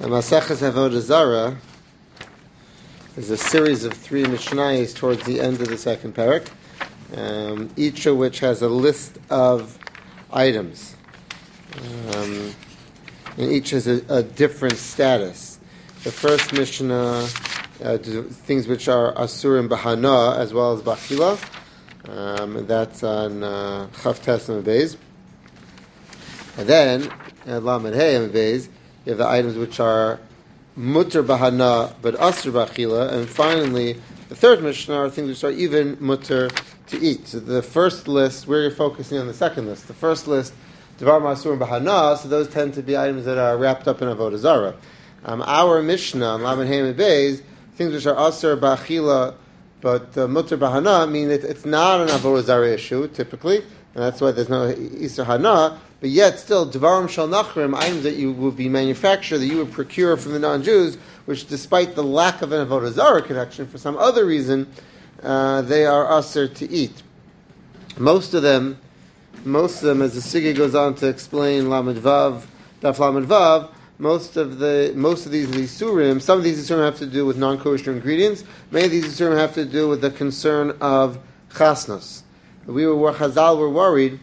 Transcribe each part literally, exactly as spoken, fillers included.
Maseches Avodah Zarah is a series of three Mishnayos towards the end of the second parak, um, each of which has a list of items, um, and each has a, a different status. The first Mishnah, uh, things which are Asurim Bahana as well as Bachila, um, and that's on uh, Chav Tes and Beis. And then, at Lamed Hey and Beis, you have the items which are mutter bahana but asr bachila, and finally the third Mishnah are things which are even mutter to eat. So the first list, we're focusing on the second list. The first list, devar ma'asur bahana, so those tend to be items that are wrapped up in avodah zarah. Um, our Mishnah on Lamed Hey and Beis, things which are asr bachila but uh, mutter bahana, mean it, it's not an avodah zarah issue typically, and that's why there's no isur hana. But yet, still, Devarim Shal Nachrim, items that you would be manufactured, that you would procure from the non-Jews, which despite the lack of an Avodah Zarah connection, for some other reason, uh, they are usher to eat. Most of them, most of them, as the Sugya goes on to explain, Lamed Vav, Daf Lamed Vav, most of the, most of these Isurim, some of these Isurim have to do with non-kosher ingredients, many of these Isurim have to do with the concern of chasnos. We were, Chazal were worried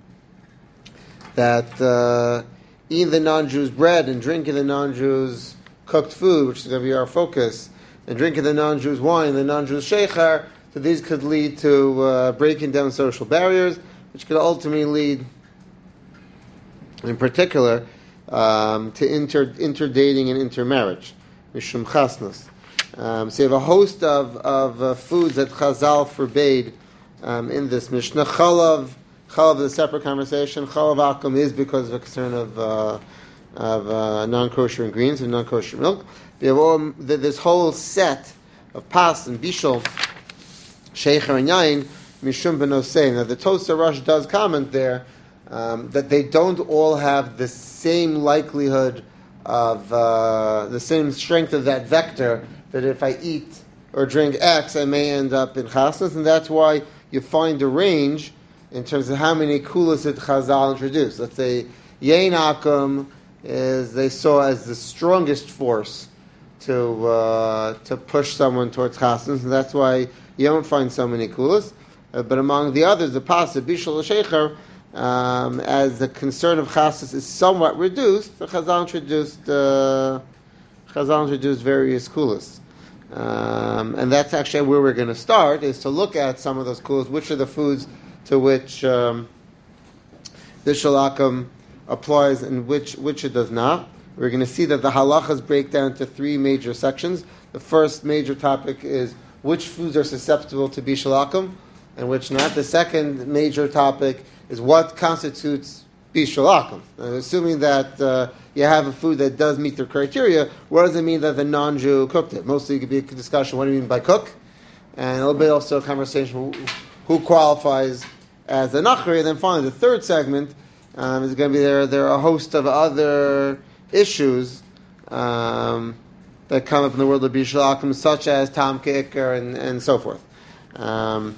that uh, eating the non-Jews bread and drinking the non-Jews cooked food, which is going to be our focus, and drinking the non-Jews wine, the non-Jews sheikhar, so these could lead to uh, breaking down social barriers, which could ultimately lead, in particular, um, to inter interdating and intermarriage, mishum chasnos. Um, so you have a host of, of uh, foods that Chazal forbade um, in this Mishnah. Chalav, Chalav is a separate conversation. Chalav akum is because of a concern of uh, of uh, non-kosher ingredients and non-kosher milk. We have all, this whole set of pas and bishul, sheikhar and yain, mishum benosei. Now the Tosar Rosh does comment there um, that they don't all have the same likelihood of uh, the same strength of that vector. That if I eat or drink X, I may end up in chasnas, and that's why you find a range in terms of how many kulas that Chazal introduced. Let's say Yain Akum is they saw as the strongest force to uh, to push someone towards chasnas, and that's why you don't find so many kulas. Uh, but among the others, the pasuk bishul sheikhar, um, as the concern of chasnas is somewhat reduced, the Chazal introduced uh, Chazal introduced various kulas. Um, and that's actually where we're going to start, is to look at some of those kulas, which are the foods to which um, this shalakum applies and which which it does not. We're going to see that the halachas break down into three major sections. The first major topic is which foods are susceptible to be shalakum and which not. The second major topic is what constitutes be shalakum. Assuming that uh, you have a food that does meet the criteria, what does it mean that the non-Jew cooked it? Mostly it could be a discussion, what do you mean by cook? And a little bit also a conversation who qualifies as a nachri. And then finally, the third segment um, is going to be there. There are a host of other issues um, that come up in the world of bishul akum, such as tam ke'ikar and, and so forth. Um,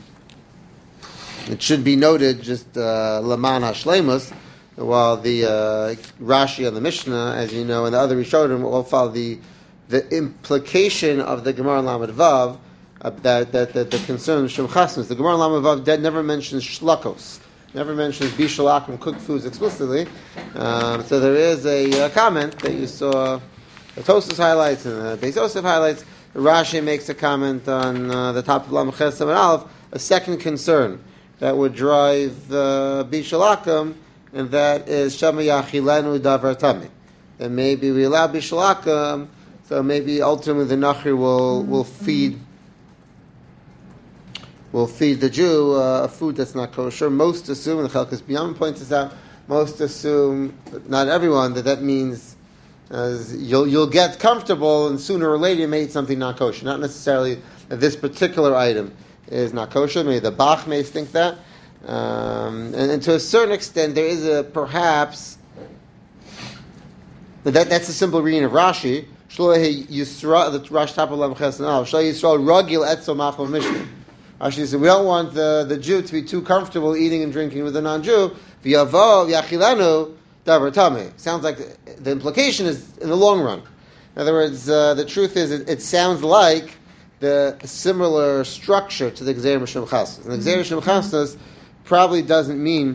it should be noted, just laman uh, hashleimus, while the uh, Rashi and the Mishnah, as you know, and the other Rishonim all follow the the implication of the Gemara Lamed Vav. Uh, that, that, that the concern of Shem Chasnas. The Gemara Lamed Vav never mentions shlakos, never mentions bishul akum, cooked foods explicitly. Um, so there is a, a comment that you saw, the Tosas highlights and the Beis Yosef highlights. Rashi makes a comment on uh, the top of Lamed Ches and Aleph, a second concern that would drive uh, bishul akum, and that is Shema Yachilenu Davar Tami. And maybe we allow bishul akum, so maybe ultimately the Nachri will will feed. will feed the Jew uh, a food that's not kosher. Most assume, and Chelkas B'Yam points this out, most assume, not everyone, that that means uh, you'll you'll get comfortable and sooner or later you may eat something not kosher. Not necessarily that this particular item is not kosher. Maybe the Bach may think that. Um, and, and to a certain extent there is a perhaps, but that, that's a simple reading of Rashi. Shloeh Yisra, the Rashi top of Lamed Ches and Aleph. Shloeh Yisrael Ragil Etzel Machal Mishnah. Actually, so we don't want the, the Jew to be too comfortable eating and drinking with a non-Jew. V'yavo v'yachilanu davar tameh. Sounds like the, the implication is in the long run. In other words, uh, the truth is, it, it sounds like the similar structure to the Gzeir Mishum Chasnas. And the Gzeir Mishum Chasnas probably doesn't mean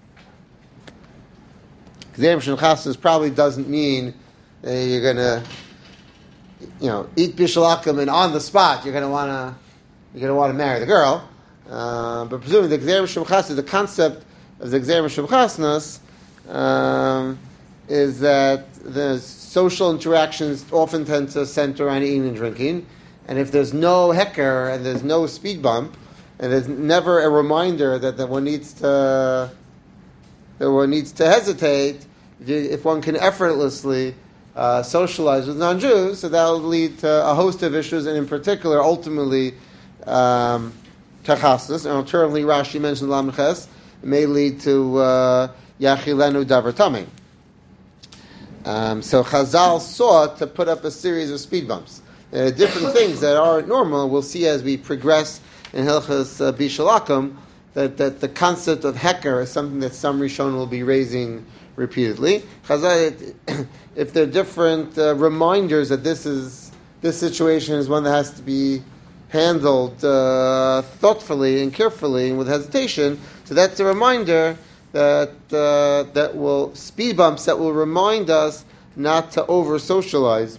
Gzeir Mishum Chasnas probably doesn't mean uh, you're going to, you know, eat Bishul Akum and on the spot you're going to want to you're going to want to marry the girl. Uh, but presumably the Gzeir Mishum Chasnas, the concept of the Gzeir Mishum Chasnas um, is that the social interactions often tend to center around eating and drinking, and if there's no hecker and there's no speed bump, and there's never a reminder that, that one needs to that one needs to hesitate, if one can effortlessly uh, socialize with non-Jews, so that will lead to a host of issues, and in particular, ultimately, um, tachassus, and alternatively, Rashi mentioned lamches, it may lead to uh, yachilenu davar tamei. Um, so Chazal sought to put up a series of speed bumps. Uh, different things that aren't normal, we'll see as we progress in Hilchas uh, Bishul Akum, that, that the concept of heker is something that some Rishon will be raising repeatedly. Chazal, if there are different uh, reminders that this is this situation is one that has to be handled uh, thoughtfully and carefully and with hesitation, so that's a reminder that uh, that will speed bumps that will remind us not to over socialize,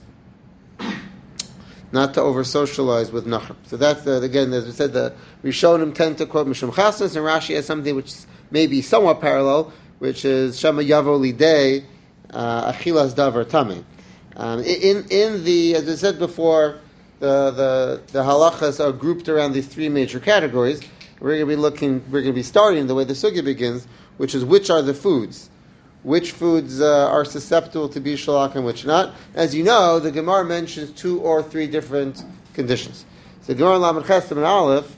not to over socialize with nachar. So that's uh, again, as we said, the Rishonim tend to quote Mishum Chasnas, and Rashi has something which may be somewhat parallel, which is Shama Yavo Lidei Achilas Davar Tamei. Um, in in the as I said before, the the the halachas are grouped around these three major categories. We're going to be looking. We're going to be starting the way the sugya begins, which is which are the foods, which foods uh, are susceptible to bishul akum and which not. As you know, the Gemara mentions two or three different conditions. So the Gemara in Lamed Ches and Aleph,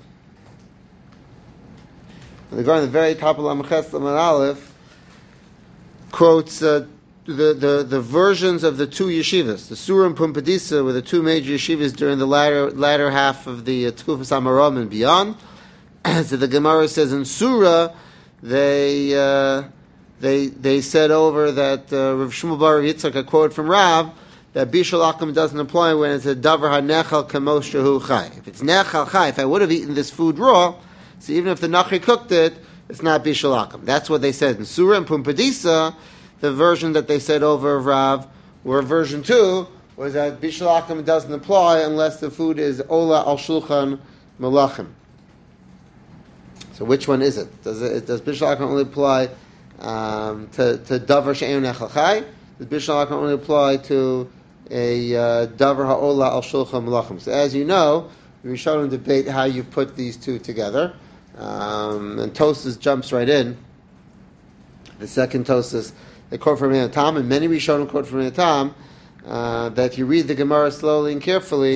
the Gemara on the very top of Lamed Ches and Aleph quotes uh, the, the the versions of the two yeshivas, the Surah and Pumpadisa, were the two major yeshivas during the latter latter half of the uh, Tkufas Amoraim and beyond. So the Gemara says in Surah, they uh, they they said over that uh, Rav Shmuel Bar Yitzchak, a quote from Rav, that Bishul Akum doesn't apply when it's a davar hanechal kamos shehu chai. If it's nechal chai, if I would have eaten this food raw, so even if the nachri cooked it, it's not Bishul Akum. That's what they said in Surah and Pumpadisa. The version that they said over Rav, where version two was that Bishul Akum doesn't apply unless the food is ola al shulchan malachim. So which one is it? Does it does Bishul Akum only apply um, to to davar she'en nechal chai? Does Bishul Akum only apply to a uh, davar ha'ola al shulchan malachim? So as you know, we showed them debate how you put these two together, um, and Tosas jumps right in. The second Tosas, they quote from Tam, and many Rishonim quote from Tam, uh, that if you read the Gemara slowly and carefully,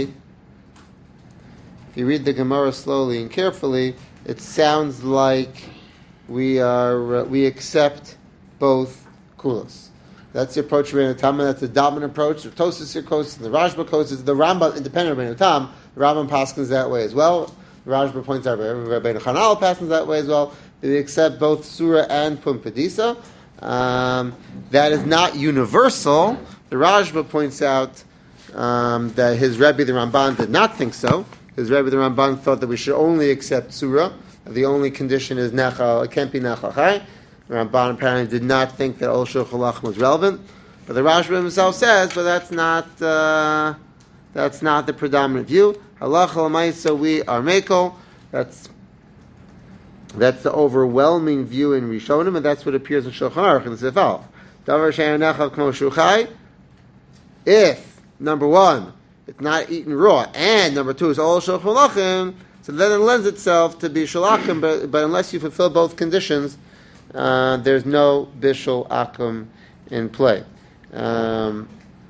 if you read the Gemara slowly and carefully, it sounds like we are uh, we accept both kulas. That's the approach of Rebbeinu Tam, and that's the dominant approach. The Tosas here quotes, the Rashba quotes, the Rambam, independent of Rebbeinu Tam, the Rambam paskins that way as well. The Rashba points out Rebbeinu Chanal paskins that way as well. They accept both Surah and Pumpadisa. Um, that is not universal. The Rashba points out um, that his Rebbe, the Ramban, did not think so. His Rebbe, the Ramban, thought that we should only accept Surah. The only condition is Nechal, it can't be Nechal Chai. The Ramban apparently did not think that Ol Shulchan was relevant. But the Rashba himself says, but that's not uh, that's not the predominant view. Halacha l'maisa, we are Mekel. That's That's the overwhelming view in Rishonim, and that's what appears in Shulchan Aruch in the Sifal. Davar she'en nechal k'mo shuchai. If number one, it's not eaten raw, and number two is all Shulchan Aruch, so then it lends itself to Bishul Akum. But, but unless you fulfill both conditions, uh, there's no Bishul Akum in play. Um,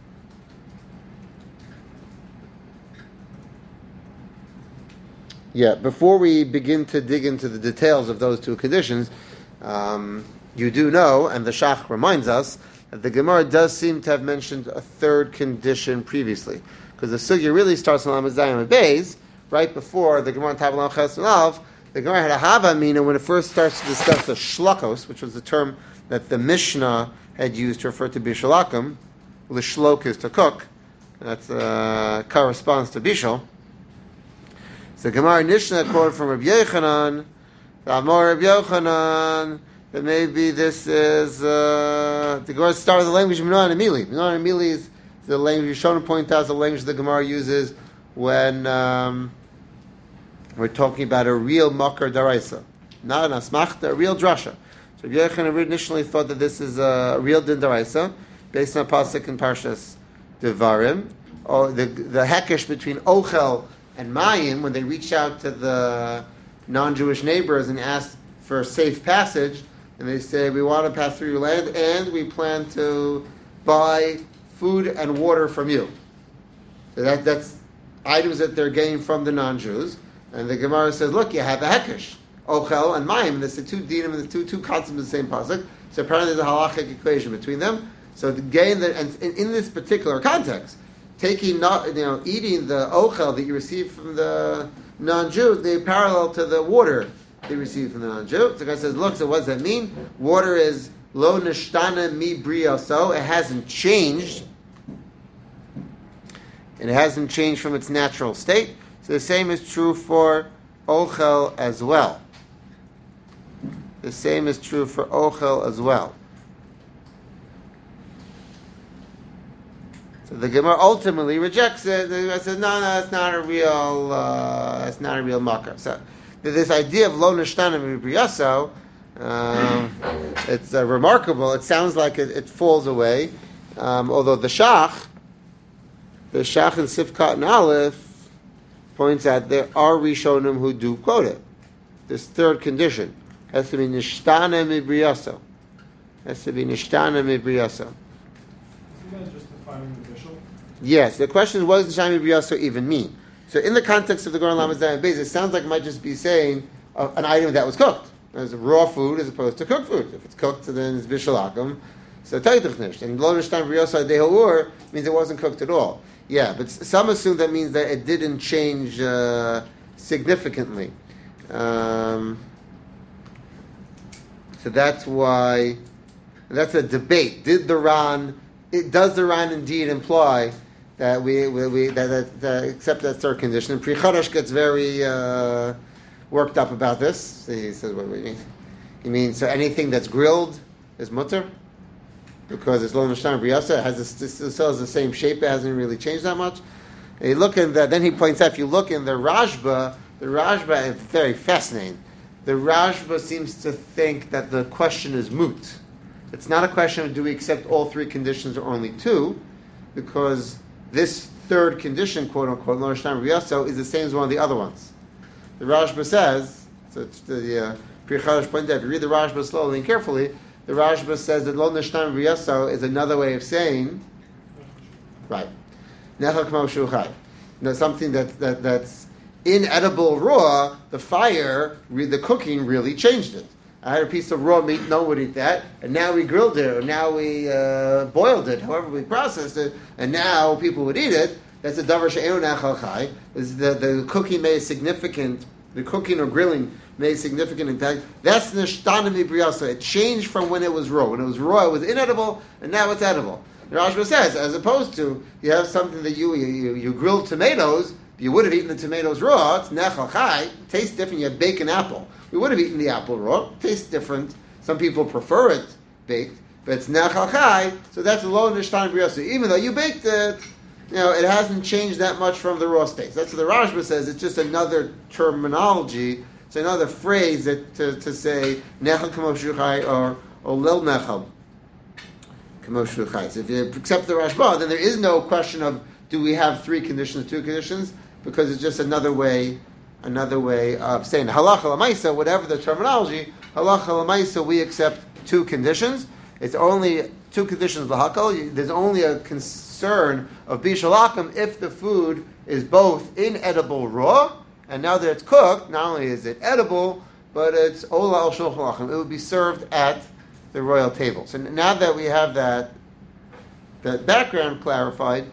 Yeah, before we begin to dig into the details of those two conditions, um, you do know, and the Shach reminds us, that the Gemara does seem to have mentioned a third condition previously. Because the Sugya really starts in Lamed Zayin and Beis, right before the Gemara in Tav Ches and Alf. The Gemara had a Hava Mina when it first starts to discuss the Shlokos, which was the term that the Mishnah had used to refer to Bishul Akum. L'shlok is to cook. That uh, corresponds to Bishul. So Gemara Nishna quote from Rabbi Yochanan, Amor Rabbi Yochanan, that maybe this is uh, the Gemara start with the language of Minon and Emili. Minon and Emili is the language Yishon point out the language the Gemara uses when um, we're talking about a real makar daraisa, not an asmachta, a real drasha. So Rabbi Yochanan initially thought that this is a real din daraisa based on pasuk in Parshas Devarim, or the the hekesh between Ochel and Mayim when they reached out to the non-Jewish neighbors and asked for safe passage, and they say, we want to pass through your land, and we plan to buy food and water from you. So that, that's items that they're getting from the non-Jews. And the Gemara says, look, you have a hekesh, Ochel and Mayim, and there's the two dinim and the two, two concepts of the same pasuk. So apparently there's a halachic equation between them. So the gain that, and in, in this particular context, taking not, you know, eating the Ochel that you receive from the non-Jew, they parallel to the water they receive from the non-Jew. So the guy says, look, so what does that mean? Water is lo nishtana mi briyoso. It hasn't changed. It hasn't changed from its natural state. So the same is true for Ochel as well. The same is true for Ochel as well. So the Gemara ultimately rejects it. The Gemara says, no, no, it's not a real, uh, it's not a real makar. So this idea of lo nishtana mibriyaso, um, it's uh, remarkable. It sounds like it, it falls away, um, although the Shach, the Shach in Sifkat and Aleph points out there are Rishonim who do quote it. This third condition has to be nishtana mibriyaso. Has to be nishtana mibriyaso. Yes, the question is, what does Nishami Briyaso even mean? So in the context of the Goran Lamed Zayin Beis, it sounds like it might just be saying uh, an item that was cooked. There's raw food as opposed to cooked food. If it's cooked, then it's Bishalakim. So Taitach Nish. And Lo Nishtam Briyaso Dehour means it wasn't cooked at all. Yeah, but some assume that means that it didn't change uh, significantly. Um, so that's why, that's a debate. Did the Ran, it, does the Ran indeed imply that we, we, we that, that, that accept that third condition? And Pri Chadash gets very uh, worked up about this. So he says, what do you mean? You mean, so anything that's grilled is mutter? Because it's lo nishtam briyasa, it has this, this, it still has the same shape, it hasn't really changed that much. And you look in the, then he points out, if you look in the Rashba, the Rashba is very fascinating. The Rashba seems to think that the question is moot. It's not a question of do we accept all three conditions or only two, because this third condition, quote unquote, lo nishtam briyasa, is the same as one of the other ones. The Rashba says, so it's the uh, Pri Chadash pointed out, if you read the Rashba slowly and carefully, the Rashba says that lo nishtam briyaso is another way of saying, right, nechal k'mo shu chai. Now something that, that that's inedible raw, the fire, the cooking really changed it. I had a piece of raw meat, no one would eat that, and now we grilled it, or now we uh, boiled it, however we processed it, and now people would eat it. That's a davar she'enu nechal chai. Is the the cooking made significant, the cooking or grilling made significant impact. That's nishtana mibriyaso. It changed from when it was raw. When it was raw, it was inedible, and now it's edible. The Rashba says, as opposed to you have something that you you, you grilled tomatoes, you would have eaten the tomatoes raw. It's nechal chai. It tastes different. You have bacon apple. We would have eaten the apple raw. It tastes different. Some people prefer it baked, but it's nechal chai. So that's a lo nishtana mibriyaso. Even though you baked it, you know, it hasn't changed that much from the raw state. That's what the Rashba says. It's just another terminology. It's another phrase that to, to say nechal k'mo shuchai or or lel nechal k'mo shuchai. So if you accept the Rashba, then there is no question of do we have three conditions, two conditions, because it's just another way, another way of saying halacha l'maisa. Whatever the terminology, halacha l'maisa, we accept two conditions. It's only two conditions l'hakal. There's only a concern of bishalakim if the food is both inedible raw. And now that it's cooked, not only is it edible, but it's ola al shulchan aruch. It would be served at the royal table. So now that we have that that background clarified,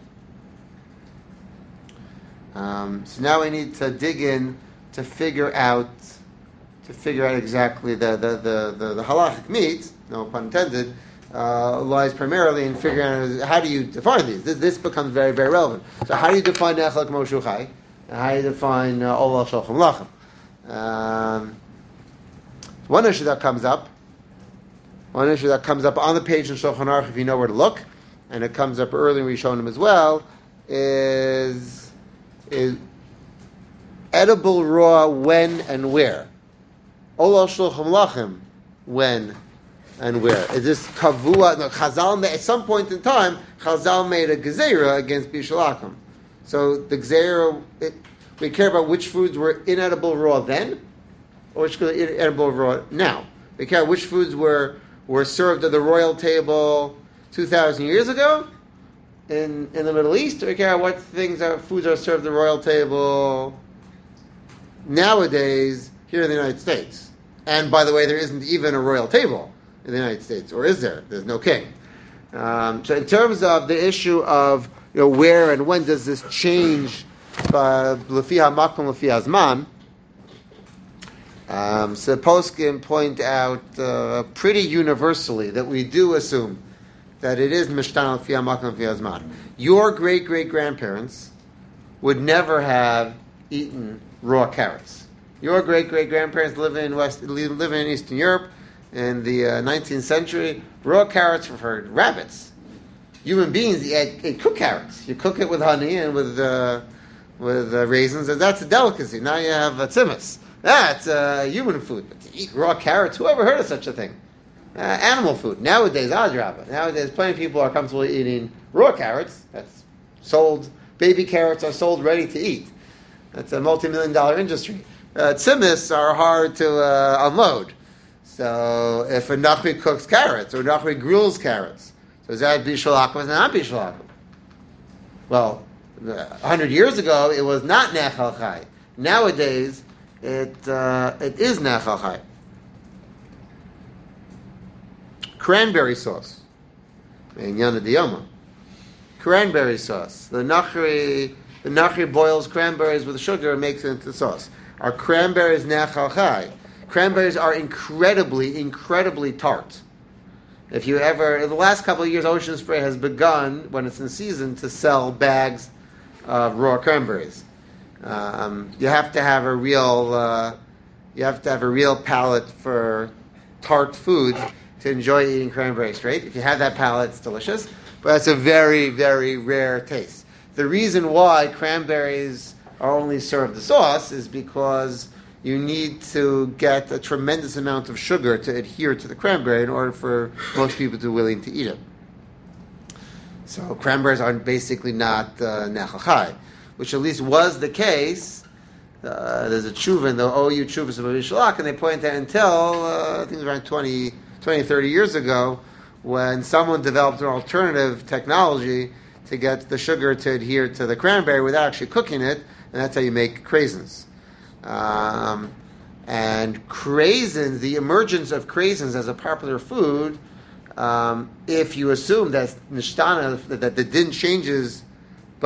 um, so now we need to dig in to figure out to figure out exactly the the the, the, the halachic meat, no pun intended, uh, lies primarily in figuring out how do you define these. This, this becomes very, very relevant. So how do you define Nechel K'mo Shu Chai? And how do you define Olal Shel Chum Lachem? Um, one issue that comes up, one issue that comes up on the page in Shulchan Aruch, if you know where to look, and it comes up earlier in Rishonim as well, is, is edible raw when and where. Olal Shel Chum Lachem, when and where. Is this kavua? No, Chazal made, at some point in time, Chazal made a gezerah against bishul akum. So the gezerah, it, we care about which foods were inedible raw then, or which were inedible raw now. We care which foods were, were served at the royal table two thousand years ago in in the Middle East, or we care what things are foods are served at the royal table nowadays here in the United States. And by the way, there isn't even a royal table in the United States, or is there? There's no king. Um, so in terms of the issue of, you know, where and when does this change, l'fi hamakom l'fi hazman, um, so poskim point out uh, pretty universally that we do assume that it is mishtan l'fi hamakom l'fi hazman. Your great great grandparents would never have eaten raw carrots. Your great great grandparents living in West, living in Eastern Europe in the uh, nineteenth century, raw carrots were for rabbits. Human beings ate, ate cooked carrots. You cook it with honey and with uh, with uh, raisins, and that's a delicacy. Now you have a tzimis. That's uh, human food. But to eat raw carrots, who ever heard of such a thing? Uh, animal food. Nowadays, adrabah. Nowadays, plenty of people are comfortable eating raw carrots. That's sold. Baby carrots are sold ready to eat. That's a multi-million dollar industry. Uh, tzimis are hard to uh, unload. So if a nachri cooks carrots or a nachri grills carrots, so is that bishul akum? Is not bishul akum? Well, a hundred years ago it was not nechal chai. Nowadays it uh, it is nechal chai. Cranberry sauce, Yana diyoma. Cranberry sauce. The nachri the nachri boils cranberries with sugar and makes it into sauce. Are cranberries nechal chai? Cranberries are incredibly, incredibly tart. If you ever, in the last couple of years, Ocean Spray has begun, when it's in season, to sell bags of raw cranberries. Um, you have to have a real, uh, you have to have a real palate for tart food to enjoy eating cranberries straight. If you have that palate, it's delicious, but that's a very, very rare taste. The reason why cranberries are only served the sauce is because you need to get a tremendous amount of sugar to adhere to the cranberry in order for most people to be willing to eat it. So cranberries are basically not uh, nechal chai, which at least was the case. Uh, there's a tshuva in the O U Tshuvas of Avishalak, and they point out until, uh, I think it was around twenty, twenty, thirty years ago, when someone developed an alternative technology to get the sugar to adhere to the cranberry without actually cooking it, and that's how you make craisins. Um, and craisins, the emergence of craisins as a popular food, um, if you assume that nishtana, that, that the din changes, that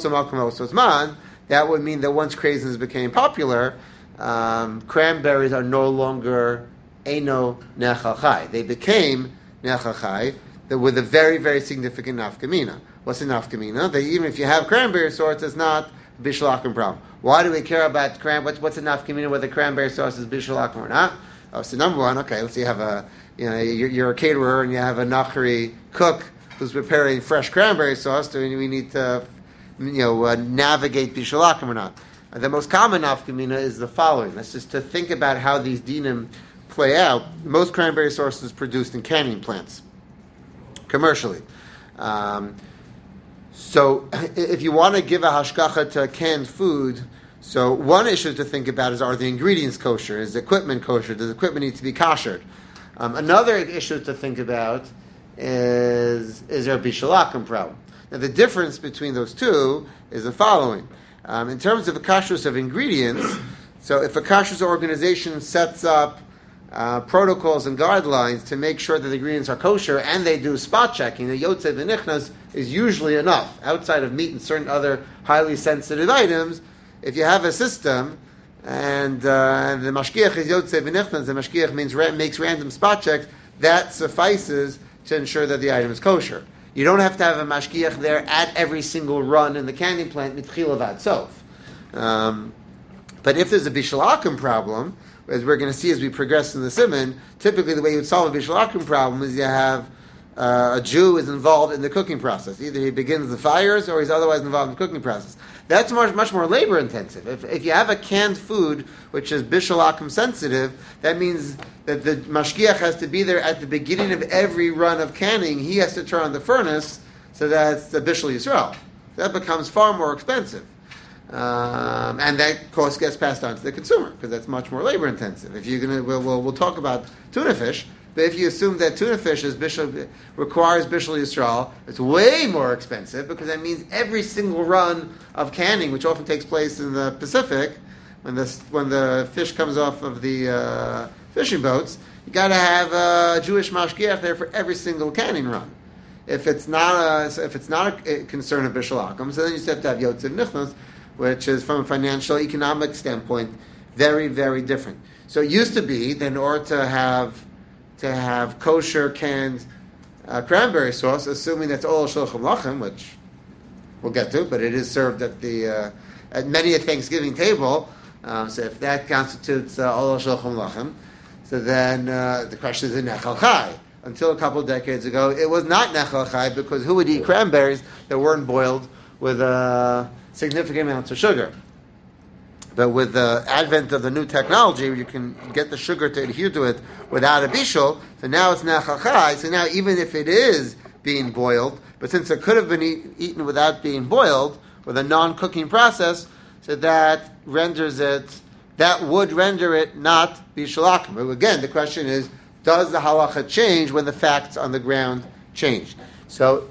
would mean that once craisins became popular, um, cranberries are no longer eno nechal chai. They became nechal chai with a very, very significant nafkamina. What's a nafkamina? That even if you have cranberry sauce, it's not bishul akum problem. Why do we care about cran? What's what's enough community whether cranberry sauce is bishul akum or not? Oh, so number one, okay, let's say you have a, you know, you're, you're a caterer and you have a nachri cook who's preparing fresh cranberry sauce. Do we need to, you know, uh, navigate bishul akum or not? Uh, the most common nafkamina is the following. That's just to think about how these dinim play out. Most cranberry sauce is produced in canning plants, commercially. Um, So, if you want to give a hashgacha to canned food, so one issue to think about is, are the ingredients kosher? Is the equipment kosher? Does the equipment need to be koshered? Um, another issue to think about is, is there a bishul akum problem? Now, the difference between those two is the following. Um, in terms of the kashrus of ingredients, so if a kashrus organization sets up Uh, protocols and guidelines to make sure that the ingredients are kosher, and they do spot checking, the yotzei v'nichnas is usually enough. Outside of meat and certain other highly sensitive items, if you have a system and uh, the mashgiach is yotzei v'nichnas, the mashgiach means ra- makes random spot checks, that suffices to ensure that the item is kosher. You don't have to have a mashgiach there at every single run in the canning plant, mitchila vad sof. Um, but if there's a bishul akum problem, as we're going to see as we progress in the simon, typically the way you would solve a bishul akum problem is you have uh, a Jew is involved in the cooking process. Either he begins the fires or he's otherwise involved in the cooking process. That's much, much more labor intensive. If, if you have a canned food which is bishul akum sensitive, that means that the mashgiach has to be there at the beginning of every run of canning. He has to turn on the furnace, so that's the bishul yisrael. That becomes far more expensive. Um, and that cost gets passed on to the consumer because that's much more labor intensive. If you're gonna, we'll, we'll, we'll talk about tuna fish, but if you assume that tuna fish is bishul, requires bishul yisrael, it's way more expensive because that means every single run of canning, which often takes place in the Pacific, when the when the fish comes off of the uh, fishing boats, you got to have a Jewish mashgiach there for every single canning run. If it's not a if it's not a concern of bishul akum, so then you have to have yotzev nichnas, which is from a financial, economic standpoint, very, very different. So it used to be that in order to have to have kosher canned uh, cranberry sauce, assuming that's all shulchan lachem, which we'll get to, but it is served at the uh, at many a Thanksgiving table. Um, so if that constitutes uh, all shulchan lachem, so then uh, the question is in nechal chai. Until a couple of decades ago, it was not nechal chai because who would eat cranberries that weren't boiled with uh, significant amounts of sugar? But with the advent of the new technology, you can get the sugar to adhere to it without a bishul. So now it's nechal chai. So now even if it is being boiled, but since it could have been eat, eaten without being boiled, with a non-cooking process, so that renders it, that would render it not bishul akum. But again, the question is, does the halacha change when the facts on the ground change? So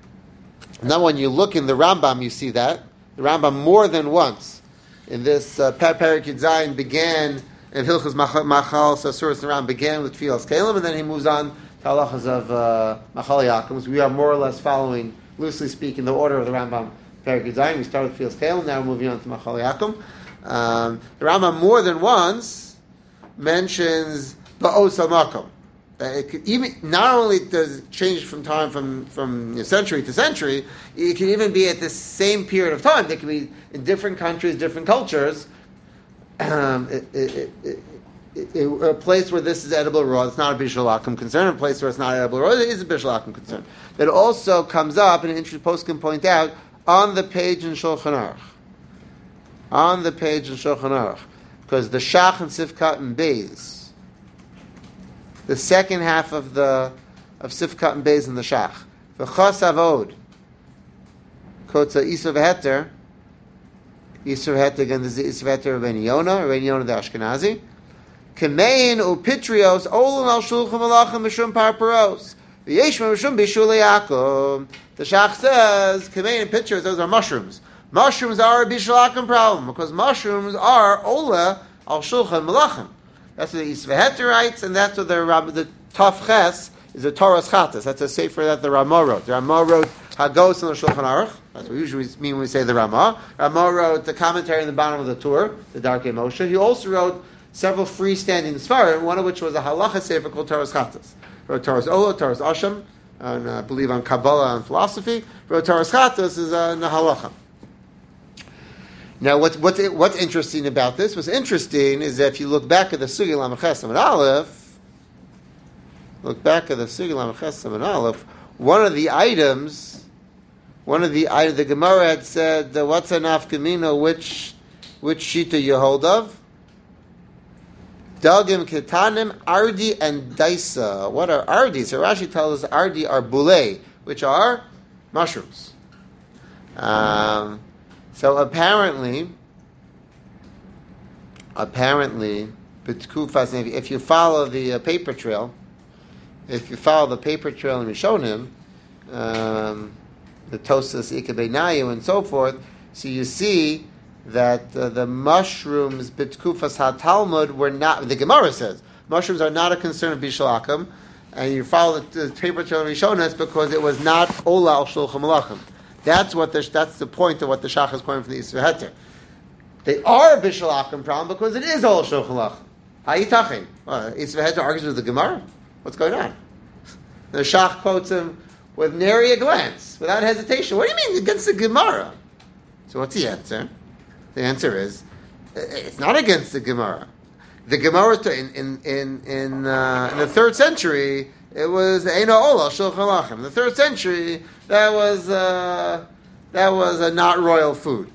now when you look in the Rambam, you see that. The Rambam more than once in this uh, Perik Yud Zayin began, in Hilchos Machal Sasuras the Rambam began with Tfilas Kalim, and then he moves on to halachas of uh, Machal Yakum. So we are more or less following, loosely speaking, the order of the Rambam Perik Yud Zayin. We started with Tfilas Kalim, now we're moving on to Machal Yakum. Um, the Rambam more than once mentions Ba'os HaMakom. It could even not only does it change from time from from you know, century to century, it can even be at the same period of time. They can be in different countries, different cultures. Um, it, it, it, it, it, a place where this is edible raw, it's not a bishul akum concern. A place where it's not edible raw, it is a bishul akum concern. That also comes up, and an interesting post can point out on the page in Shulchan Aruch. On the page in Shulchan Aruch, because the Shach and Sifkat and Beis. The second half of the of Sifkat and Beis in the Shach. V'chas avod. Kotza Isav Heter. Isav Heter, again, this is the Isav Heter of Rabbeinu Yonah, Rabbeinu Yonah the Ashkenazi. Kemein upitrios olum al shulchan malachim mishum parparos. V'yeshma mishum bishul yakum. The Shach says, Kemein and pitrios, those are mushrooms. Mushrooms are a bishul akum problem, because mushrooms are ola al shulchan malachim. That's what the Isav Heter writes, and that's what the the Taf Ches is a Torah's Chatas. That's a sefer that the Ramah wrote. The Ramah wrote Hagos in the Shulchan Aruch. That's what we usually mean when we say the Ramah. Ramah wrote the commentary in the bottom of the Tur, the Darkei Moshe. He also wrote several freestanding Sfarim, one of which was a halacha sefer called Torah's Chatas. He wrote Torah's Ola, Torah's Asham, and I uh, believe on Kabbalah and philosophy. He wrote Torah's Chatas is uh, the halacha. Now, what's, what's, what's interesting about this? What's interesting is that if you look back at the Sugi Lamach and Aleph, look back at the Sugi Lamach and Aleph, one of the items, one of the items, the Gemara had said, uh, what's an afkamino, which, which shita you hold of? Dagim ketanim, ardi, and daisa. What are ardi? So Rashi tells us ardi are bulei, which are mushrooms. Um... So apparently, apparently, if you follow the uh, paper trail, if you follow the paper trail in Rishonim, um, the Tosas Ikabeinayu and so forth, so you see that uh, the mushrooms B'tkufas HaTalmud were not, the Gemara says, mushrooms are not a concern of Bishul Akum, and you follow the, the paper trail in Rishonim because it was not Ola al Shulchan Malachim. That's what the, that's the point of what the Shach is quoting from the Isav Heter. They are a bishul akum problem because it is all shulchan lachem. Ha'itachin. Well, Isav Heter argues with the Gemara. What's going on? The Shach quotes him with nary a glance, without hesitation. What do you mean against the Gemara? So what's the answer? The answer is, it's not against the Gemara. The Gemara in in in in, uh, in the third century, it was Eino Ola Shulchan Aruch. In the third century, that was uh, that was a not royal food.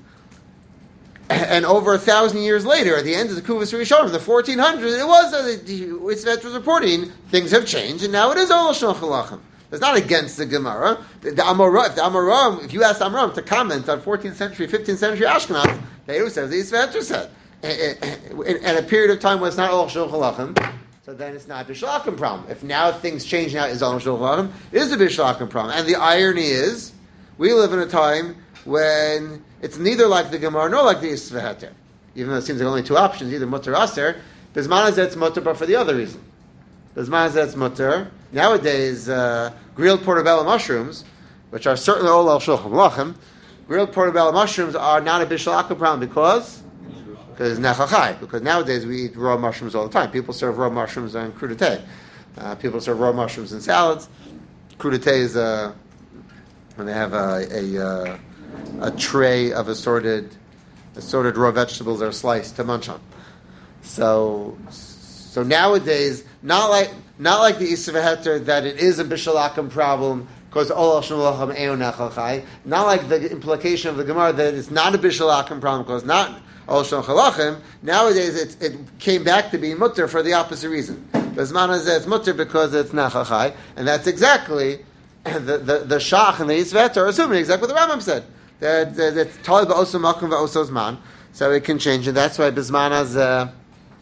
And over a thousand years later, at the end of the Kuvas Rishonim, in the fourteen hundreds, it was, uh, Yitzvet was reporting, things have changed, and now it is Ola Shulchan Aruch. It's not against the Gemara. The, the Amora, if the Amoram, if you ask Amoram to comment on fourteenth century, fifteenth century Ashkenaz, they would say the Yitzvet said. In a period of time where it's not Ola Shulchan Aruch, so then it's not a Bishalakim problem. If now things change, now it's Ola Shulchan Aruch, it is a Bishalakim problem. And the irony is, we live in a time when it's neither like the Gemara nor like the Yisveheter. Even though it seems like only two options, either mutter or aser. Bisman it's mutter, but for the other reason. Bisman it's mutter. Nowadays, uh, grilled portobello mushrooms, which are certainly all al shulchan lachem, grilled portobello mushrooms are not a bishalakim problem because because nechachai. Because nowadays we eat raw mushrooms all the time. People serve raw mushrooms on crudité. Uh, people serve raw mushrooms in salads. Crudité is uh, when they have a a, uh, a tray of assorted assorted raw vegetables that are sliced to munch on. So so nowadays, not like not like the Yisveheter that it is a bishalakim problem because Olal Shalom Eonachachai. Not like the implication of the Gemara that it's not a bishalakim problem because not Olal Shalom. Nowadays, it, it came back to being mutter for the opposite reason. The Zman is it's mutter because it's nachachai, and that's exactly the the, the Shach and the Yisveheter are assuming exactly what the Rambam said. That that's Tal ba'osu makom va'osu zman, so it can change, and that's why Bismanaz. Uh,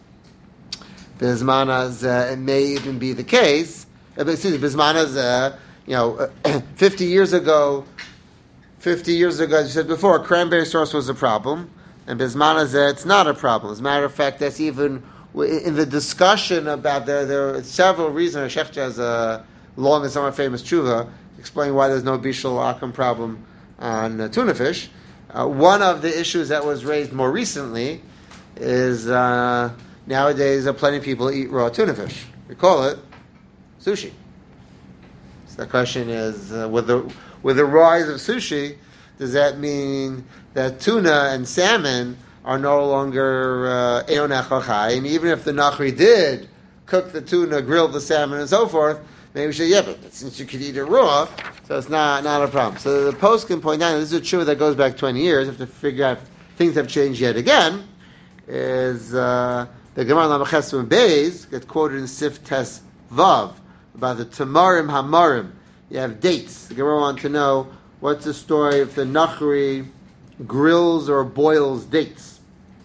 Bismanaz, uh, it may even be the case. Uh, excuse me, Bismanaz, uh, you know, uh, fifty years ago, fifty years ago, as you said before, cranberry sauce was a problem, and Bismanaz, uh, it's not a problem. As a matter of fact, that's even in the discussion about there. There are several reasons. Shechta has a long and somewhat famous tshuva explaining why there's no bishul akum problem on uh, tuna fish. Uh, one of the issues that was raised more recently is. Uh, Nowadays, uh, plenty of people eat raw tuna fish. We call it sushi. So the question is, uh, with the with the rise of sushi, does that mean that tuna and salmon are no longer eon echachai? And even if the nachri did cook the tuna, grill the salmon, and so forth, maybe we should, yeah, but since you could eat it raw, so it's not not a problem. So the post can point out, this is a truth that goes back twenty years. You have to figure out if things have changed yet again. Is uh, the Gemara Lamaches and Beis gets quoted in Sif Tes Vav about the Tamarim Hamarim. You have dates. The Gemara wants to know what's the story if the Nachri grills or boils dates.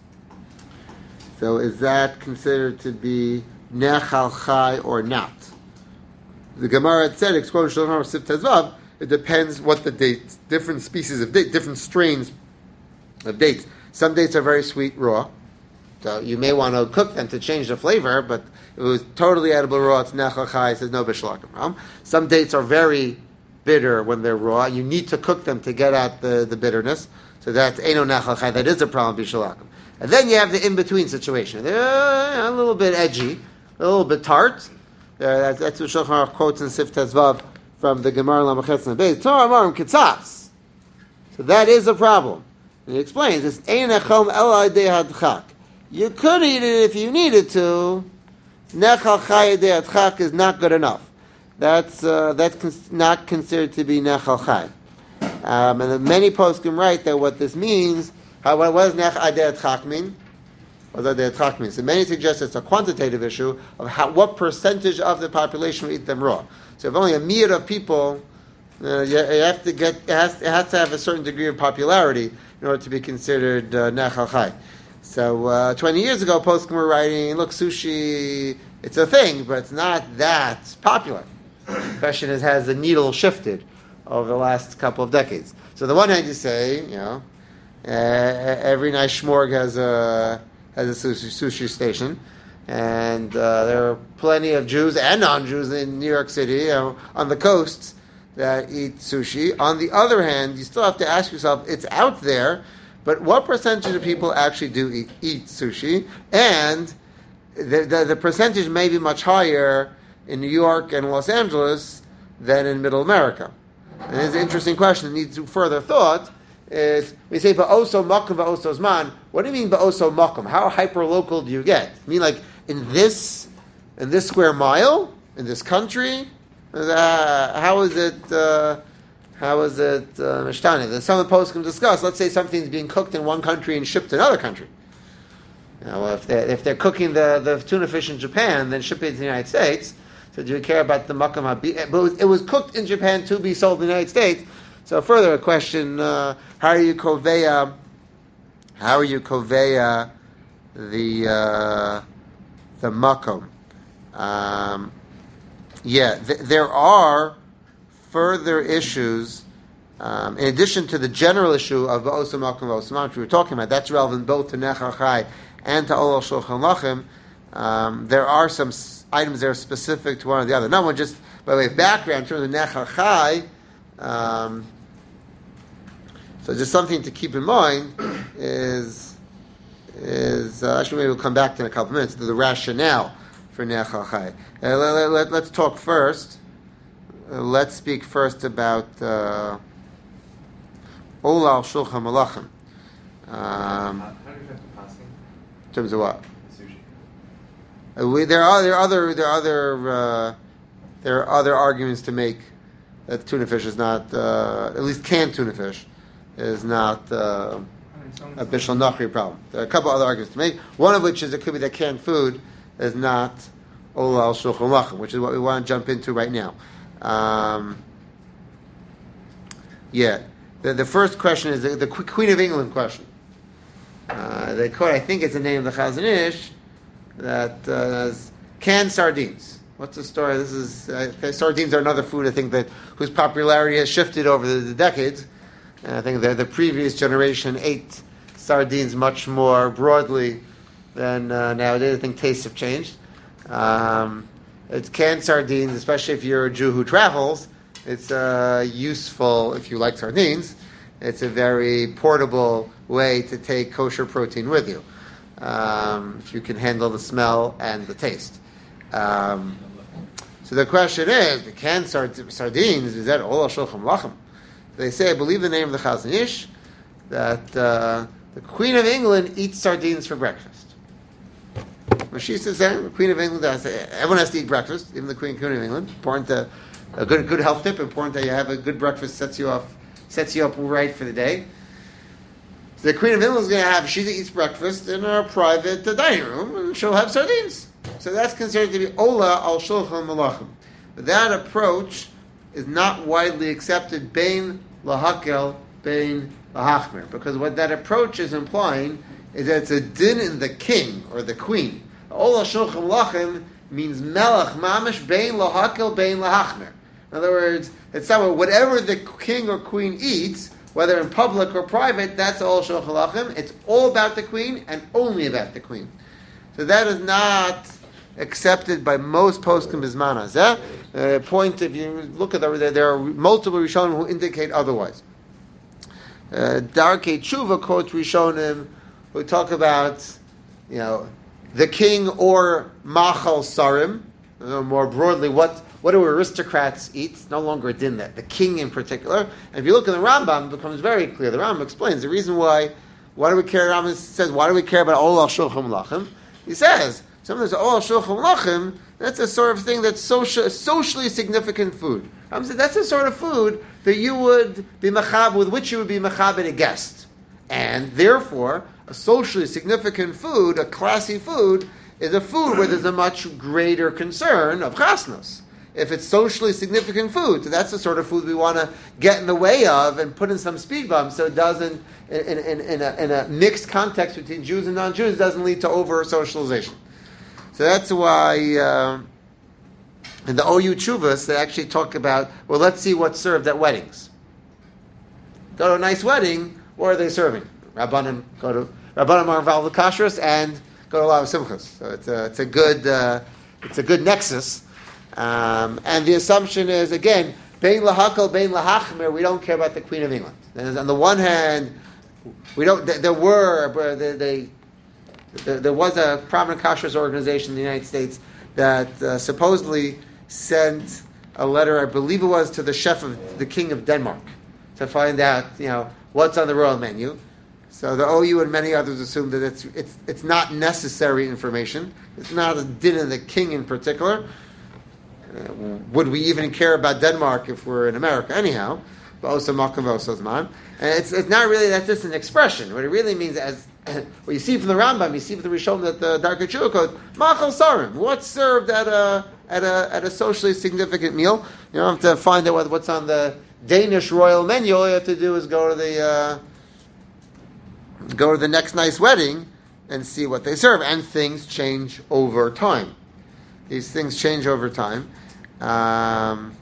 So is that considered to be Nechal Chai or not? The Gemara at Tzedek, quoted Shulchan Aruch Sif Tes Vav, it depends what the dates, different species of dates, different strains of dates. Some dates are very sweet raw. So you may want to cook them to change the flavor, but if it was totally edible raw, it's nechachai, says no bishalakim. Some dates are very bitter when they're raw. You need to cook them to get out the, the bitterness. So that's eno nechachai, that is a problem, bishalakim. And then you have the in-between situation. They're uh, a little bit edgy, a little bit tart. Uh, that's, that's what Shulchan Aruch quotes in Sif Tes Vav from the Gemara Lamachetz and Beis. Torah Amarim Kitzas. So that is a problem. And he explains, it's ein echom ela idei hadchak. You could eat it if you needed to. Nechal chai idei hadchak is not good enough. That's uh, that's cons- not considered to be nechal chai. Um, and then many poskim write that what this means, how, what does nechal idei hadchak mean? What does idei hadchak mean? So many suggest it's a quantitative issue of how, what percentage of the population will eat them raw. So if only a myriad of people, uh, you, you have to get, it has, it has to have a certain degree of popularity in order to be considered uh, nechal chai. So uh, twenty years ago, poskim were writing, look, sushi, it's a thing, but it's not that popular. The question is, has the needle shifted over the last couple of decades? So on the one hand, you say, you know, uh, every nice shmorg has a has a sushi, sushi station, and uh, there are plenty of Jews and non-Jews in New York City, you know, on the coasts that eat sushi. On the other hand, you still have to ask yourself, it's out there, but what percentage of people actually do eat, eat sushi? And the, the, the percentage may be much higher in New York and Los Angeles than in Middle America? And it's an interesting question. It needs further thought. Is we say ba'oso makom ba'oso zman. What do you mean ba'oso makom? How hyper local do you get? I mean, like in this in this square mile in this country? Uh, how is it? Uh, how is it mishtani? Uh, Some of the posts can discuss. Let's say something's being cooked in one country and shipped to another country. You know, if they're, if they're cooking the, the tuna fish in Japan, then ship it to the United States. So do you care about the makam habi? But it was, it was cooked in Japan to be sold in the United States. So further a question: uh, How are you koveya? How are you koveya the uh, the makom? Um, yeah, th- there are further issues um, in addition to the general issue of ba'osa makom ba'osa man, which we were talking about. That's relevant both to nechar chai and to olal shulchan lachem. Um, there are some s- items that are specific to one or the other. Not one just by way of background in terms of nechar chai. Um, so just something to keep in mind is is uh, actually maybe we'll come back to in a couple minutes to the rationale for nechar chai. Uh, let, let, let, let's talk first. Uh, let's speak first about uh, olal shulchan malachim. Um, How do you affect the passing? in terms of what? Sushi. Uh, we, there are there are other there are other uh, there are other arguments to make that tuna fish is not uh, at least canned tuna fish is not uh, a bishul nachri problem. There are a couple other arguments to make. One of which is it could be that canned food is not olal shulchan lachem, which is what we want to jump into right now. Um, yeah, the, the first question is the, the Queen of England question. Uh, they quote, I think it's the name of the Chazon Ish, that uh, is canned sardines. What's the story? This is uh, sardines are another food I think that whose popularity has shifted over the, the decades. And I think the the previous generation ate sardines much more broadly than uh, nowadays. I think tastes have changed. Um, it's canned sardines, especially if you're a Jew who travels. It's uh, useful if you like sardines. It's a very portable way to take kosher protein with you, um, if you can handle the smell and the taste. Um, so the question is, the canned sard- sardines, is that olal shulchan lachem? They say, I believe the name of the Chazon Ish, that uh, the Queen of England eats sardines for breakfast. When she says that, the Queen of England, does, everyone has to eat breakfast, even the Queen, Queen of England. Important to, a good good health tip, important that you have a good breakfast, sets you off, sets you up right for the day. So the Queen of England is going to have, she eats breakfast in her private uh, dining room, and she'll have sardines. So that's considered to be Ola al Shulchan Malachim. But that approach is not widely accepted, Bein Lahakel, Bein Lahachmer. Because what that approach is implying is that it's a din in the king, or the queen. Ola al Shulchan Malachim means Melech, Mamish, Bein Lahakel, Bein Lahachmer. In other words, it's somewhere, whatever the king or queen eats, whether in public or private, that's all Shulchan Lachem. It's all about the queen and only about the queen. So that is not accepted by most poskim bizman hazeh. Uh, point, if you look at the, there are multiple Rishonim who indicate otherwise. Uh, Darkei Tshuva quotes Rishonim who talk about, you know, the king or machal sarim. Uh, more broadly, what what do aristocrats eat? It's no longer a din that the king in particular. And if you look in the Rambam, it becomes very clear. The Rambam explains the reason why. Why do we care? Rambam says, why do we care about olal shulchan lachem? He says, something that's olal shulchan lachem. That's a sort of thing that's social, socially significant food. Rambam said that's the sort of food that you would be machab, with which you would be machabed a guest, and therefore a socially significant food, a classy food, is a food where there's a much greater concern of chasnos. If it's socially significant food, so that's the sort of food we want to get in the way of and put in some speed bumps so it doesn't, in, in, in, a, in a mixed context between Jews and non-Jews, doesn't lead to over-socialization. So that's why uh, in the O U Chuvas, they actually talk about, well, let's see what's served at weddings. Go to a nice wedding, what are they serving? Rabbanim, go to, Rabbanim are involved with kashrus and go to a lot of simchas. So it's a, it's a good, uh, it's a good nexus. Um, and the assumption is, again, bein lahakal, bein lahachmer, we don't care about the Queen of England. And on the one hand, we don't. There were, they, they, there, there was a prominent kashrus organization in the United States that uh, supposedly sent a letter, I believe it was, to the chef of the King of Denmark to find out, you know, what's on the royal menu. So the O U and many others assume that it's it's it's not necessary information. It's not a din of the king in particular. Uh, would we even care about Denmark if we're in America anyhow? And it's it's not really, that's just an expression. What it really means, as what you see from the Rambam, you see from the Rishon that the Darkei Tshuva code, Machal Sarim, what's served at a at a at a socially significant meal. You don't have to find out what's on the Danish royal menu. All you have to do is go to the uh, go to the next nice wedding and see what they serve. And things change over time. These things change over time. Um,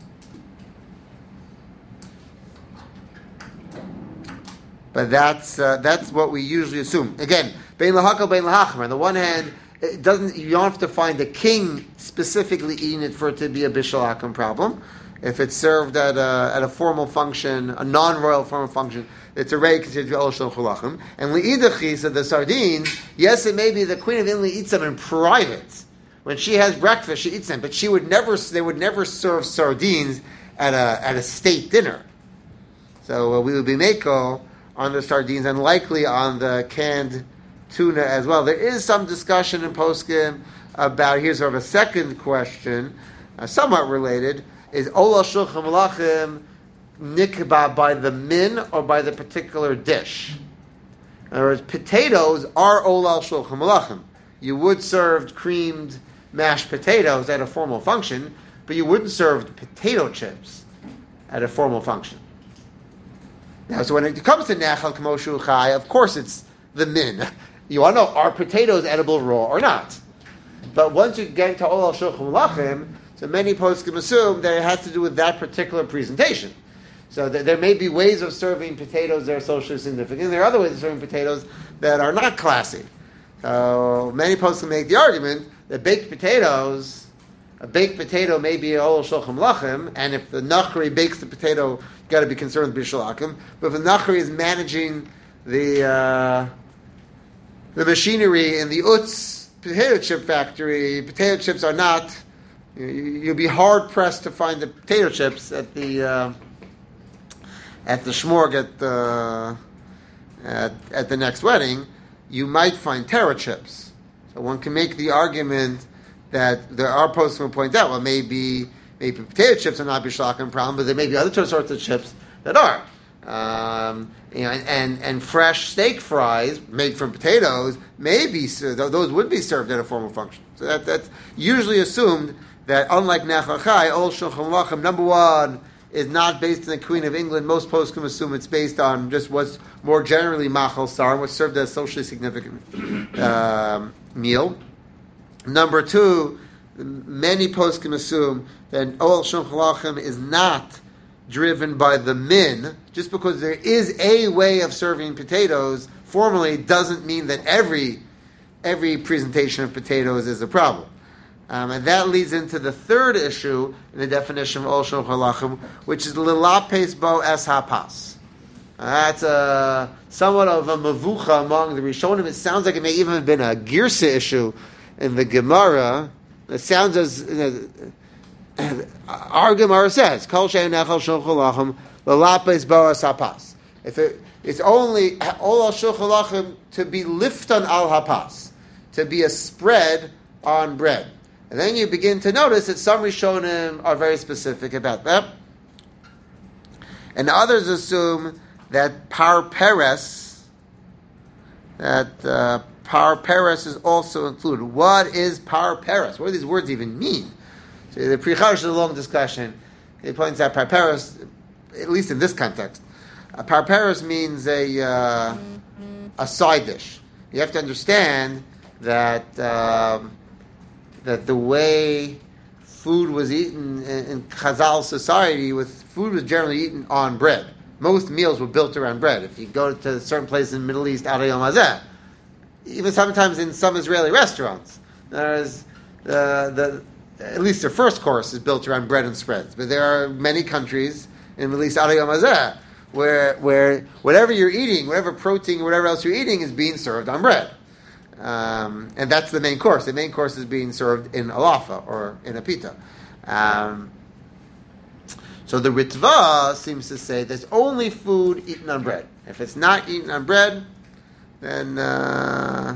but that's uh, that's what we usually assume. Again, bein lahakal, bein lahachmer. On the one hand, it doesn't. You don't have to find the king specifically eating it for it to be a bishul hakum problem. If it's served at a at a formal function, a non-royal formal function, it's already considered to be ol shel chulachim. And li'idachi, so the sardines, yes, it may be the queen of Italy eats them in private. When she has breakfast, she eats them, but she would never. They would never serve sardines at a at a state dinner. So uh, we would be meko on the sardines and likely on the canned tuna as well. There is some discussion in poskim about, here's sort of a second question, uh, somewhat related, is Ola Shulchan Malachim nikba by the min or by the particular dish? In other words, potatoes are Ola Shulchan Malachim. You would serve creamed mashed potatoes at a formal function, but you wouldn't serve potato chips at a formal function. Now, so when it comes to Nachal Kamoshu Chai, of course it's the min. You want to know, are potatoes edible raw or not? But once you get to Olal Shulchan Malachim, so many poskim assume that it has to do with that particular presentation. So th- there may be ways of serving potatoes that are socially significant. There are other ways of serving potatoes that are not classy. So many poskim make the argument that baked potatoes, a baked potato may be Olal Shulchan Malachim, and if the Nachri bakes the potato, you've got to be concerned with Bishul Hakim. But if the Nachri is managing the uh, the machinery in the Utz potato chip factory, potato chips are not, you, you'll be hard pressed to find the potato chips at the uh, at the shmorg at the at, at the next wedding. You might find taro chips. So one can make the argument that there are posts who point out, well, maybe maybe potato chips are not Bishul Hakim problem, but there may be other sorts of chips that are. Um, you know, and, and and fresh steak fries made from potatoes maybe those would be served at a formal function. So that that's usually assumed that unlike Nachal Chai, Ol Shulchan Malachim number one is not based on the Queen of England. Most poskim assume it's based on just what's more generally Machal Sar, what's served as a socially significant um, meal. Number two, many poskim assume that Ol Shulchan Malachim is not driven by the min. Just because there is a way of serving potatoes formally doesn't mean that every every presentation of potatoes is a problem. Um, and that leads into the third issue in the definition of Ol Shulchan Malachim, which is Lilapes Bo Es Hapas. Uh, that's a, somewhat of a mavucha among the Rishonim. It sounds like it may even have been a Girsa issue in the Gemara. It sounds as... Uh, our Gemara says, "Kol she'en nechal shulchan lachem l'lapes boas hapas." If it, it's only all shulchan lachem to be lifton al hapas, to be a spread on bread, and then you begin to notice that some Rishonim are very specific about that, and others assume that par peres, that uh, par peres is also included. What is par peres? What do these words even mean? So the Pri Charish is a long discussion. He points out parperos, at least in this context, uh, parperos means a uh, a side dish. You have to understand that um, that the way food was eaten in, in Chazal society, with food was generally eaten on bread. Most meals were built around bread. If you go to certain places in the Middle East, Ad Hayom Hazeh, even sometimes in some Israeli restaurants, there's uh, the at least their first course is built around bread and spreads. But there are many countries, in at least Ad Hayom Hazeh, where where whatever you're eating, whatever protein, whatever else you're eating, is being served on bread. Um, and that's the main course. The main course is being served in alafa or in a pita. Um, So the Ritva seems to say there's only food eaten on bread. If it's not eaten on bread, then uh,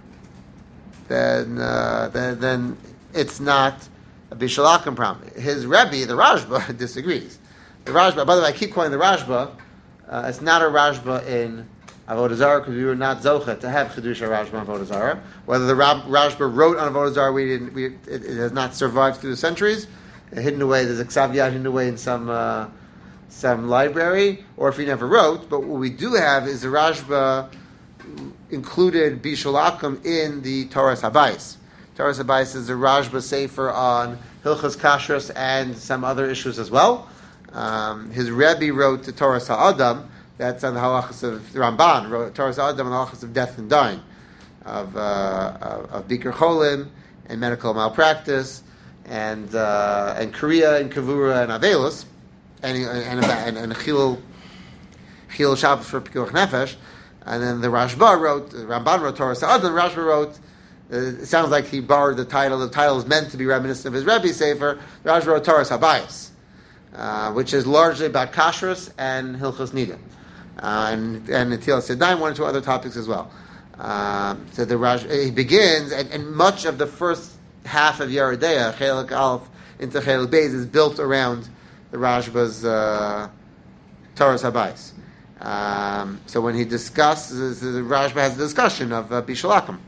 then, uh, then then it's not a Bishul Akum problem. His Rebbe, the Rashba, disagrees. The Rashba, by the way, I keep calling the Rashba. Uh, it's not a Rashba in Avodah Zarah because we were not zocha to have Chidusha Rashba on Avodah Zarah. Whether the Rab, Rashba wrote on Avodah Zarah, we didn't. We, it, it has not survived through the centuries. Hidden away, there's a Ksav Yad hidden away in some uh, some library, or if he never wrote. But what we do have is the Rashba included Bishul Akum in the Torah Habayis. Torah Habayis is the Rashba sefer on Hilchas Kashrus and some other issues as well. Um, his Rebbe wrote the Torah Ha'adam, that's on the halachas of the Ramban, wrote Torah Ha'adam on the halachas of death and dying, of uh, of, of Bikur Cholim and medical malpractice, and uh, and Kriya and Kavura and Avelus, and and and, and Chil Chil Shabbos for Pikuach Nefesh, and then the Rashba wrote, the Ramban wrote Torah Ha'adam, Rashba wrote. Uh, it sounds like he borrowed the title. The title is meant to be reminiscent of his Rebbe sefer. Rashba wrote Torah Habayis. Uh, which is largely about kashrus and hilchos nida, uh, and and Netilas Yadayim, one or two other topics as well. Um, so the Raj, he begins, and, and much of the first half of Yoreh De'ah, Chelik Aleph into Chelik Beis, is built around the Rashba's uh, Torah Habayis. Um, so when he discusses, the Rashba has a discussion of uh, Bishul Akum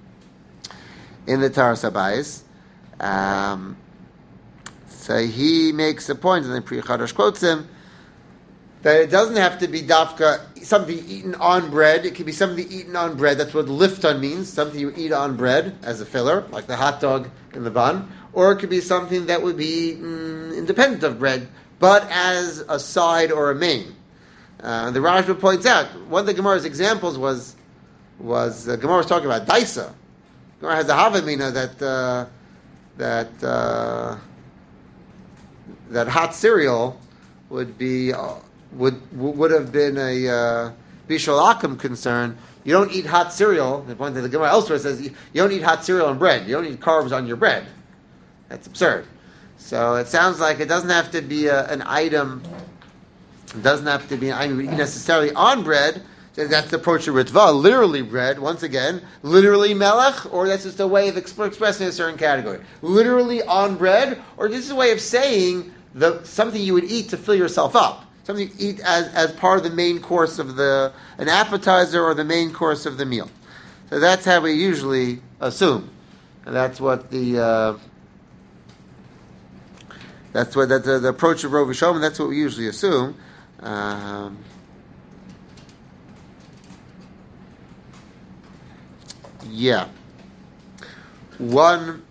in the Torah Habayis. Um, So he makes a point, and then Pri Chadash quotes him, that it doesn't have to be dafka, something eaten on bread. It can be something eaten on bread. That's what lifton means, something you eat on bread as a filler, like the hot dog in the bun. Or it could be something that would be mm, independent of bread, but as a side or a main. Uh, the Rashba points out, one of the Gemara's examples was, was uh, Gemara was talking about daisa. Gemara has a havamina that, uh, that, uh, that hot cereal would be uh, would would have been a uh, Bishul Akum concern. You don't eat hot cereal. The point that the Gemara elsewhere says you don't eat hot cereal on bread. You don't eat carbs on your bread. That's absurd. So it sounds like it doesn't have to be a, an item. It doesn't have to be an item necessarily on bread. So that's the approach of Ritva, literally bread. Once again, literally melech, or that's just a way of exp- expressing a certain category. Literally on bread, or this is a way of saying the something you would eat to fill yourself up, something you eat as, as part of the main course of the an appetizer or the main course of the meal. So that's how we usually assume, and that's what the uh, that's what that's the, the approach of Rov Yishom, and that's what we usually assume. Um, yeah, one.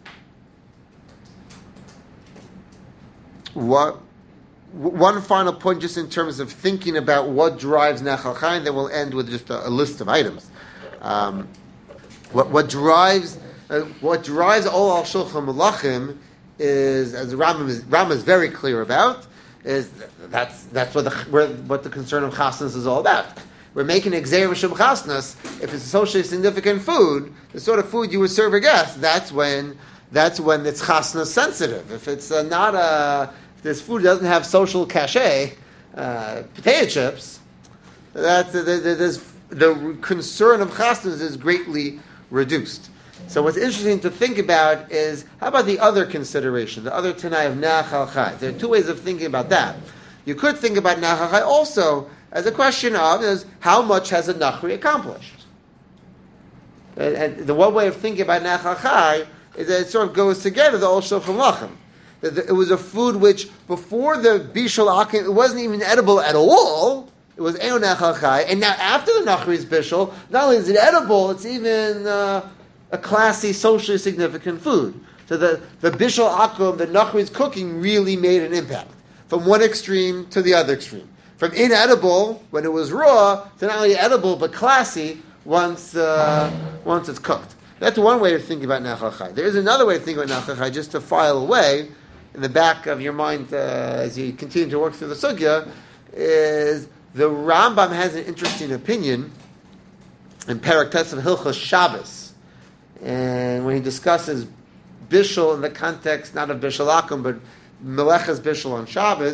What, one final point, just in terms of thinking about what drives Nechal Chaim, then we'll end with just a, a list of items. Um, what, what drives uh, what drives all al Shulchan Malachim is, as Rambam is, Rambam is very clear about, is that's that's what the where, what the concern of chasnas is all about. We're making a gzeira b'shem chasnas. If it's a socially significant food, the sort of food you would serve a guest, that's when that's when it's chasnas sensitive. If it's uh, not a if this food doesn't have social cachet, uh, potato chips, that's the, the, the, the concern of chasnas is greatly reduced. So what's interesting to think about is, how about the other consideration, the other Tanai of Nechal Chai? There are two ways of thinking about that. You could think about Nechal Chai also as a question of is how much has a Nachri accomplished? And, and the one way of thinking about Nechal Chai is that it sort of goes together, the Ol Shulchan Lachem. It was a food which, before the Bishul Akim, it wasn't even edible at all. It was Eo Nechal Chai. And now after the Nachri's Bishul, not only is it edible, it's even uh, a classy, socially significant food. So the, the Bishul Akum, the Nachri's cooking, really made an impact. From one extreme to the other extreme. From inedible, when it was raw, to not only edible, but classy once uh, once it's cooked. That's one way of thinking about Nechal Chai. There is another way of thinking about Nechal Chai, just to file away in the back of your mind uh, as you continue to work through the sugya, is the Rambam has an interesting opinion in Perek Tes of Hilchos Shabbos, and when he discusses Bishul in the context not of Bishul Akum but Meleches Bishul on Shabbos,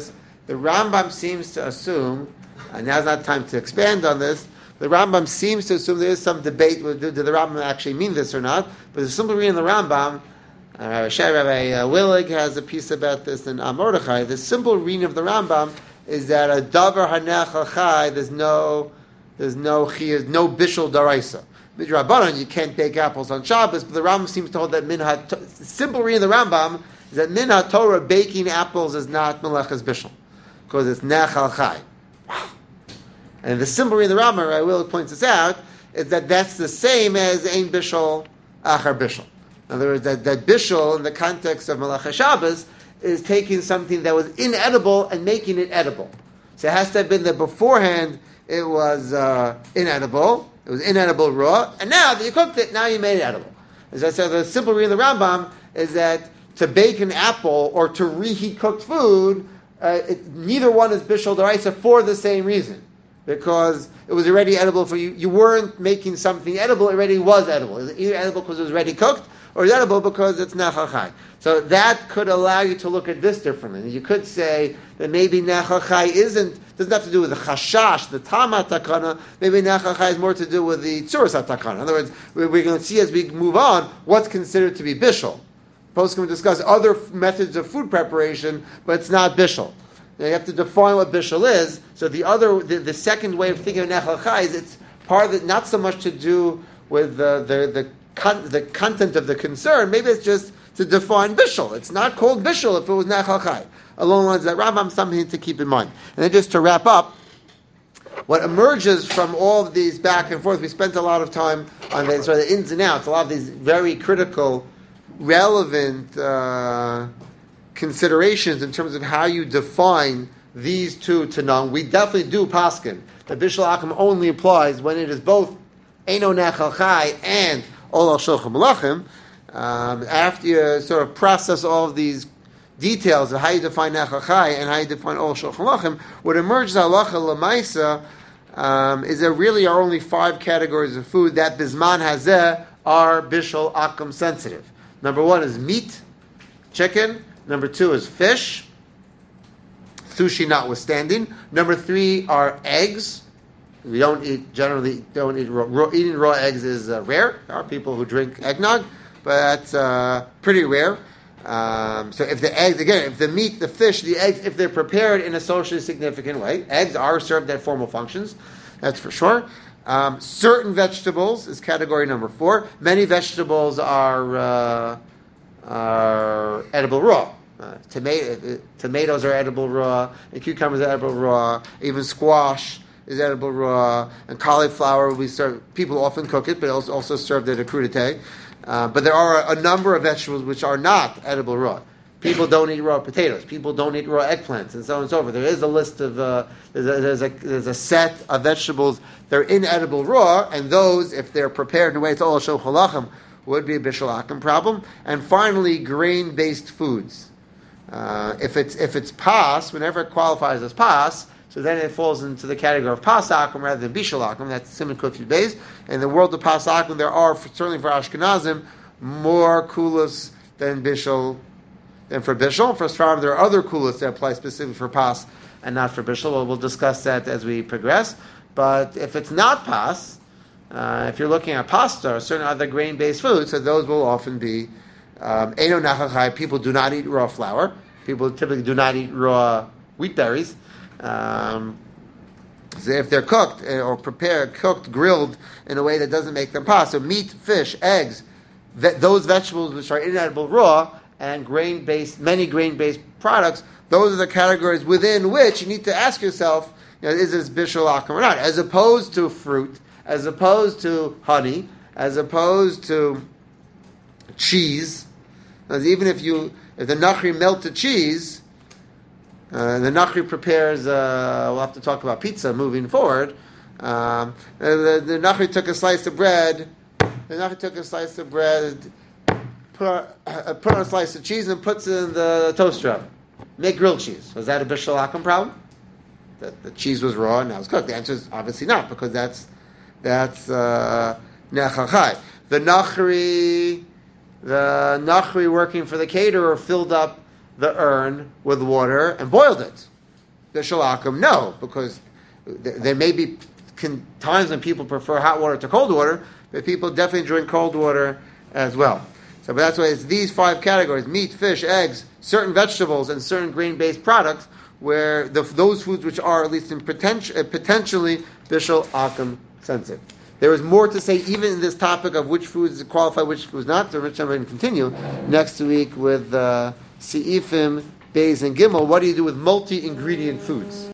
the Rambam seems to assume, and now's not time to expand on this, the Rambam seems to assume there is some debate, did the Rambam actually mean this or not, but the simple reading of the Rambam, uh, Rabbi Shai, Rabbi uh, Willig has a piece about this in Mordechai, the simple reading of the Rambam is that a davar hanech chai, there's no, there's no chiyuv, no bishul daraisa. Midrabanan, you can't bake apples on Shabbos, but the Rambam seems to hold that minha, simple reading of the Rambam is that minha Torah, baking apples is not melechas bishul, because it's nechal chai. And the simple reading of the Rambam, I will point this out, is that that's the same as ein bishul, achar bishul. In other words, that, that bishul, in the context of melechas Shabbos, is taking something that was inedible and making it edible. So it has to have been that beforehand it was uh, inedible, it was inedible raw, and now that you cooked it, now you made it edible. As I said, the simple reading of the Rambam is that to bake an apple or to reheat cooked food, uh, it, neither one is bishul d'oraisa for the same reason. Because it was already edible for you. You weren't making something edible, it already was edible. It was either edible because it was already cooked, or it's edible because it's nechal chai. So that could allow you to look at this differently. You could say that maybe nechal chai isn't, doesn't have to do with the chashash, the tama takana, maybe nechal chai is more to do with the tzuras takana. In other words, we're going to see as we move on what's considered to be bishul. Poskim will discuss other methods of food preparation, but it's not bishul. Now you have to define what bishul is. So the other, the, the second way of thinking of nechal chai is it's part of it, not so much to do with the the the, con, the content of the concern. Maybe it's just to define bishul. It's not called bishul if it was nechal chai. Along the lines of that, Rambam, something to keep in mind. And then just to wrap up, what emerges from all of these back and forth, we spent a lot of time on the, sort of the ins and outs, a lot of these very critical, relevant uh, considerations in terms of how you define these two tanam. We definitely do paskin that bishul akum only applies when it is both eino nechal chai and olal shulchan malachim. Um, after you sort of process all of these details of how you define nechal chai and how you define olal shulchan malachim, what emerges halacha lemaisa um, is there really are only five categories of food that bisman hazeh are bishul akum sensitive. Number one is meat, chicken. Number two is fish, sushi notwithstanding. Number three are eggs. We don't eat, generally don't eat raw, raw eating raw eggs is uh, rare. There are people who drink eggnog, but that's uh, pretty rare. Um, so if the eggs, again, if the meat, the fish, the eggs, if they're prepared in a socially significant way, eggs are served at formal functions, that's for sure. Um, certain vegetables is category number four. Many vegetables are... Uh, are edible raw. Uh, tomato, uh, tomatoes are edible raw, and cucumbers are edible raw. Even squash is edible raw, and cauliflower we serve. People often cook it, but also, also served at a crudité. Uh, but there are a, a number of vegetables which are not edible raw. People don't eat raw potatoes. People don't eat raw eggplants, and so on and so forth. There is a list of uh, there's, a, there's a there's a set of vegetables that are inedible raw, and those, if they're prepared in a way to all show halachim, would be a bishul akum problem. And finally, grain-based foods. Uh, if it's if it's pas, whenever it qualifies as pas, so then it falls into the category of pas akum rather than bishul akum. That's simon kufid beis. In the world of pas akum, there are certainly for Ashkenazim more kulas than bishul than for bishul. For Sfarim, there are other kulas that apply specifically for pas and not for bishul. Well, we'll discuss that as we progress. But if it's not pas, Uh, if you're looking at pasta or certain other grain-based foods, so those will often be um, eino nechal chai. People do not eat raw flour. People typically do not eat raw wheat berries. Um, so if they're cooked or prepared, cooked, grilled in a way that doesn't make them pasta, so meat, fish, eggs, th- those vegetables which are inedible raw and grain-based, many grain-based products, those are the categories within which you need to ask yourself, you know, is this bishul akum or not? As opposed to fruit, as opposed to honey, as opposed to cheese. Because even if you, if the nachri melted cheese, uh, the nachri prepares, uh, we'll have to talk about pizza moving forward, um, the, the nachri took a slice of bread, the nachri took a slice of bread, put on, uh, put on a slice of cheese and puts it in the toaster oven. Make grilled cheese. Was that a bishul akum problem? That the cheese was raw and now it's cooked? The answer is obviously not, because that's That's uh, nechal chai. The nachri, the nachri working for the caterer filled up the urn with water and boiled it. bishul akum? No, because th- there may be can, times when people prefer hot water to cold water, but people definitely drink cold water as well. So but that's why it's these five categories: meat, fish, eggs, certain vegetables, and certain grain-based products, where the, those foods which are at least in potential, uh, potentially bishul akum sensitive. There is more to say even in this topic of which foods qualify, which foods not. So Rich, I'm going to continue next week with uh, Se'ifim, Beis, and Gimel. What do you do with multi-ingredient foods?